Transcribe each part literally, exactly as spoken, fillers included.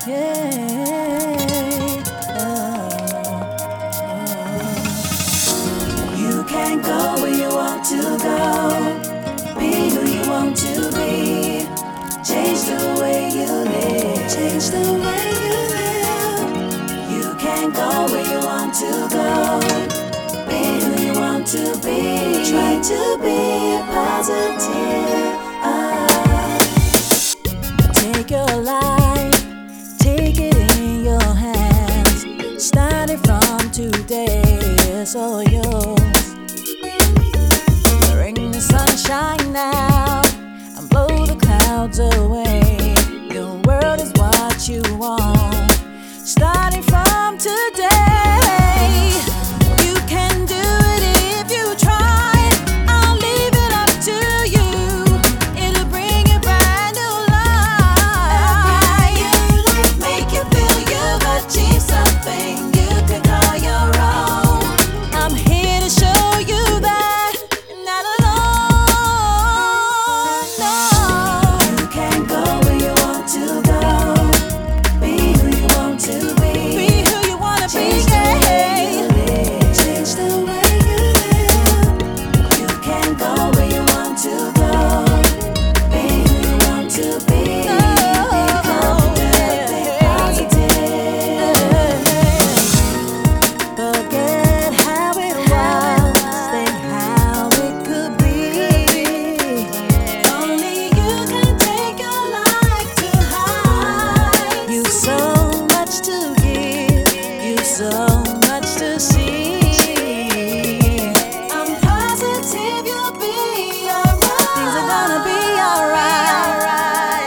Yeah. Oh, oh. You can go where you want to go. Be who you want to be. Change the way you live. Change the way you live. You can go where you want to go. Be who you want to be. Try to be positive. Ah. Take your life, take it in your hands. Starting from today, it's all yours. Bring the sunshine now and blow the clouds away. Your world is what you want. Starting from today, you can do it if you try. I'll leave it up to you. It'll bring a brand new life. Make you feel you've achieved something you can call your own. I'm here to show you that you're not alone. No. You can go where you want to go. Be who you want to be. Be who you wanna be. Change the way you live. You can go where you want to go. Be who you want to be. Be confident, be positive. Forget how it was, think how it could be. Only you can take your life to high. You've so much to give, you've so much to see. I'm positive you'll be alright. Things are gonna be alright.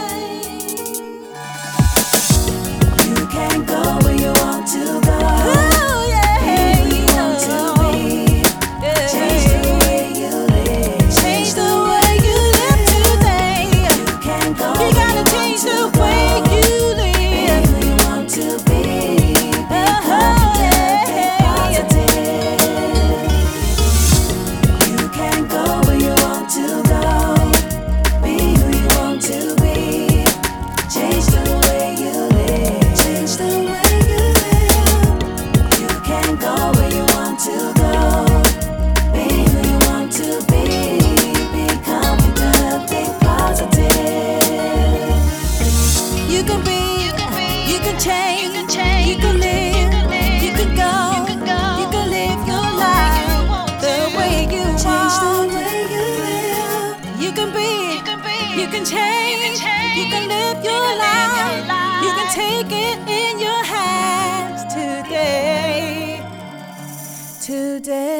You can go where you want to go. Ooh, yeah. Be who you want to be. Change the way you live. Change the way you live today. You can go. You gotta change the way you live. Be who you want to be. Be confident, be positive. You can go where you want to go. Be who you want to be. Change the way you live. Change the way you live. You can go where you want to go. Be who you want to be. Be confident, be positive. You can be, you can change, you can live, you can go, you can live your life the way you want. Change the way you live. You can be, you can change, you can live your life. You can take it in your hands today, today.